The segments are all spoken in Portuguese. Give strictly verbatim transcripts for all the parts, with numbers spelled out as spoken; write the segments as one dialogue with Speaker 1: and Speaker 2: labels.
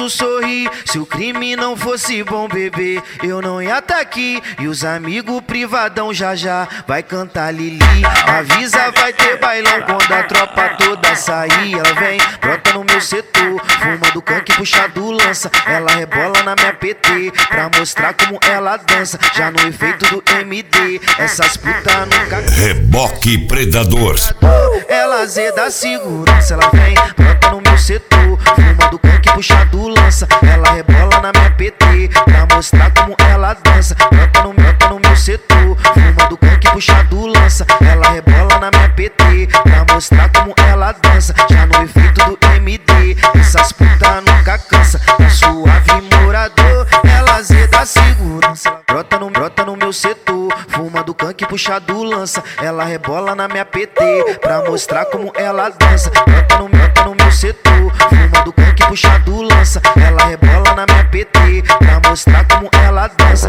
Speaker 1: bolso sorrir. Se o crime não fosse bom, bebê, eu não ia tá aqui. E os amigos privadão já já vai cantar Lili. Avisa, vai ter bailão quando a tropa toda sair. Ela vem, brota no meu setor, fumando canque, puxado lança. Ela rebola na minha P T pra mostrar como ela dança. Já no efeito do M D, essas putas nunca...
Speaker 2: Reboque Predador.
Speaker 1: Ela zeda segurança, ela vem, brota no meu setor, fumando canque, puxado lança. Ela rebola na minha P T pra mostrar como ela dança. Brota no, brota no meu setor, fumando canque, puxado lança. Ela rebola na minha P T pra mostrar como ela dança. Já no efeito do M D, essas putas nunca cansa. Tá suave morador, ela zeda segurança. Brota no, brota no meu setor, fumando canque, puxado lança. Ela rebola na minha P T pra mostrar como ela dança. Brota no, brota no meu setor, fumando canque, puxado lança. Ela rebola na minha P T pra mostrar como ela dança.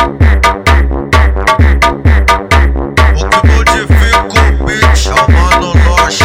Speaker 3: O que modifica o beat, chamando nós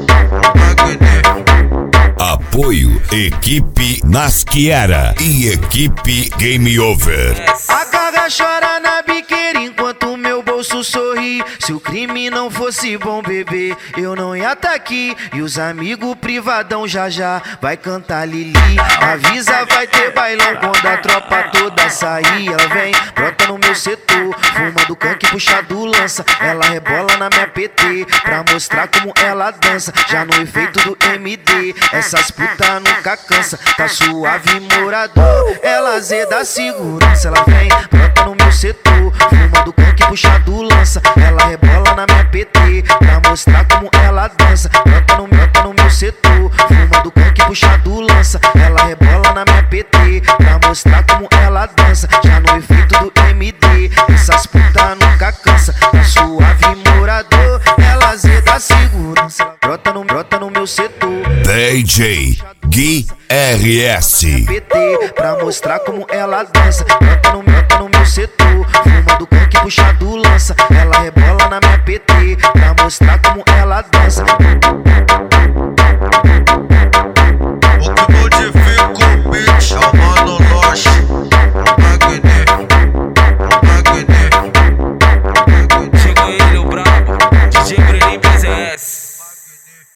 Speaker 2: Apoio Equipe Nasciera e Equipe Game Over.
Speaker 1: A carga chora na biqueira enquanto o meu bolso sorri. Se o crime não fosse bom, bebê, eu não ia tá aqui. E os amigos privadão já já vai cantar Lili. Avisa, vai ter bailão quando a tropa toda sair. Ela vem, brota no meu setor, fumando canque, puxado lança. Ela rebola na minha P T pra mostrar como ela dança. Já no efeito do M D, essas putas nunca cansa. Tá suave morador, ela zeda segurança. Ela vem, brota no meu setor, fumando canque, puxado lança. Ela rebola na minha P T pra mostrar como ela dança. Brota no, brota no meu setor, fumando canque, puxado lança. Ela rebola na minha P T pra mostrar como ela dança. Já no efeito do M D, essas putas nunca cansa. Tá suave morador, ela zeda segurança. Brota no, brota no meu setor,
Speaker 2: D J Gui R S.
Speaker 1: P T pra mostrar como ela dança. Brota no, brota no meu setor, fumando canque, puxado lança. Ela rebola na minha P T pra mostrar como ela dança.